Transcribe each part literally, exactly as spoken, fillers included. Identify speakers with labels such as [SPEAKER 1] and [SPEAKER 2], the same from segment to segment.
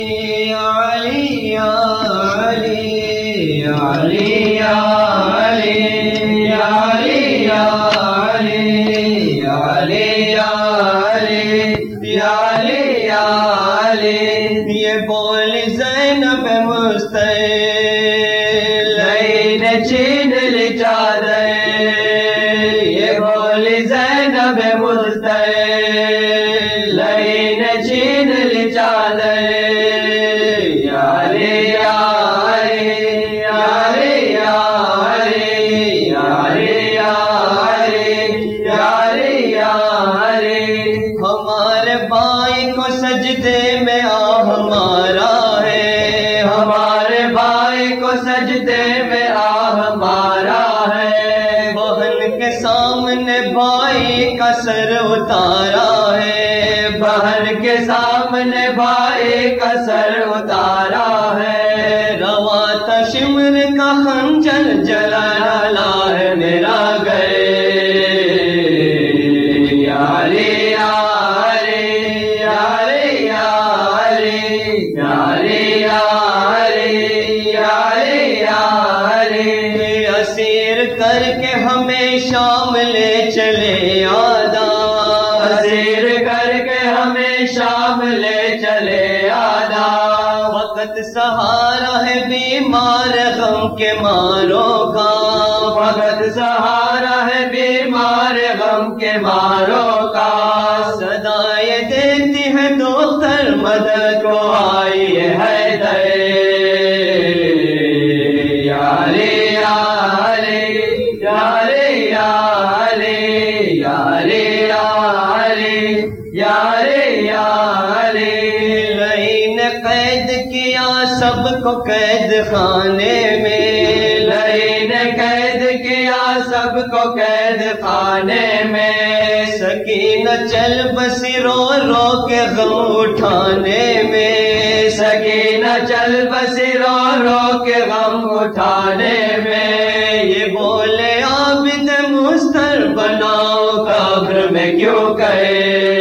[SPEAKER 1] علی علی علی علی علی علی علی علی یہ بول زینب مستعل لین چین لی چادر یہ بول زینب مستعل لین چین لی چادر ہمارے بھائی کو سجدے میں آ ہمارا ہے ہمارے بھائی کو سجدے میں آ ہمارا ہے بہن کے سامنے بھائی کا سر اتارا ہے بہن کے سامنے بھائی کا سر اتارا ہے روا تشمر کا خنجر جلا ڈالا ہے میرا گئے اسیر کر کے ہمیں شام لے چلے آدا اسیر کر کے ہمیں شام لے چلے آدا وقت سہارا ہے بیمار غم کے ماروں کا وقت سہارا ہے بیمار غم کے ماروں کا صدائے دیتی ہے دوستر مدد کو آئی ہے دے قید کیا سب کو قید خانے میں لئی نے قید کیا سب کو قید خانے میں سکینہ چل بسی رو رو کے غم اٹھانے میں سکینہ چل بسی رو رو کے غم اٹھانے میں یہ بولے عابد مستر بناؤ قبر میں کیوں کہے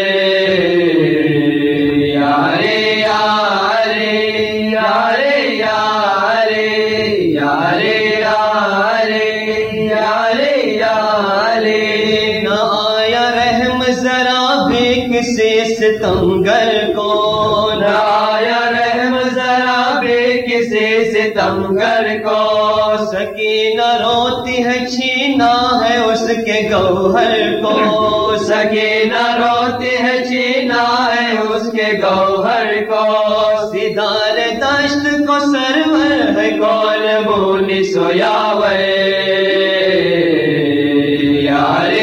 [SPEAKER 1] کسی ستمگر کو نہ آیا رحم ذرا بھی کسی ستمگر کو سکینہ روتی ہے چھینا ہے اس کے گوہر کو سکینہ روتی ہے چھینا ہے اس کے گوہر کو سدار دشت کو سرور ہے کون بولی سویاوے یارے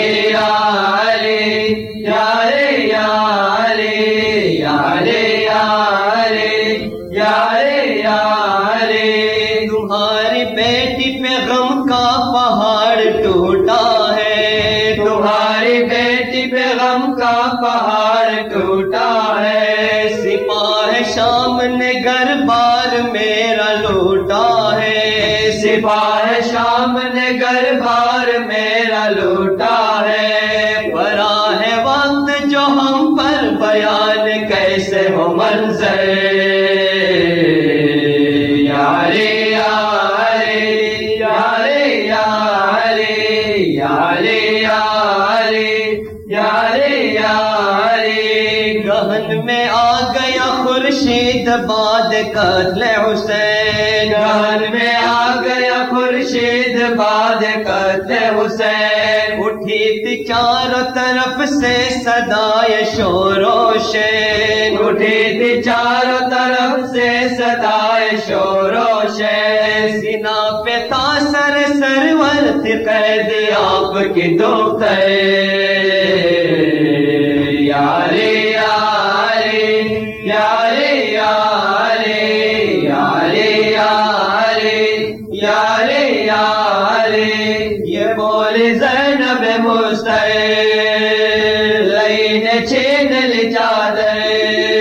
[SPEAKER 1] تمہاری بیٹی پہ غم کا پہاڑ ٹوٹا ہے تمہاری بیٹی پہ غم کا پہاڑ ٹوٹا ہے سپاہ شام نے گھر بار میرا لوٹا ہے سپاہ شام نے گھر بار میرا لوٹا ہے پڑا ہے وقت جو ہم پر بیان کیسے ہو منظر یارے یارے یارے یارے یارے یارے یارے یارے گہن میں آ گیا خورشید بعد قتل حسین گہن میں آ گیا خورشید بعد قتل حسین اٹھی تھی چاروں طرف سے صدائے شور و شین اٹھی تھی چاروں طرف سے صدائے شور و شین سینا پہ تھا سر سرور تھی قید آپ کی دختر یارے یارے یارے یارے یارے یارے یارے یارے یہ بولے زینب مستعل لئی نے چھین لی چادر